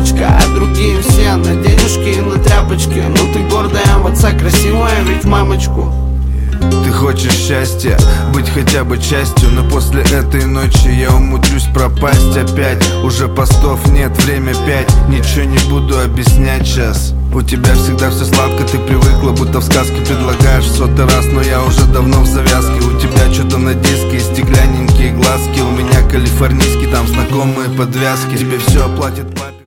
мамочка, а другие все на денежки и на тряпочки. Ну ты гордая в отца, красивая ведь в мамочку. Ты хочешь счастья, быть хотя бы частью, но после этой ночи я умудрюсь пропасть опять. Уже постов нет, время 5, ничего не буду объяснять сейчас. У тебя всегда все сладко, ты привыкла, будто в сказке предлагаешь в 100-й раз, но я уже давно в завязке. У тебя что-то на диске, стеклянненькие глазки, у меня калифорнийский, там знакомые подвязки. Тебе все оплатит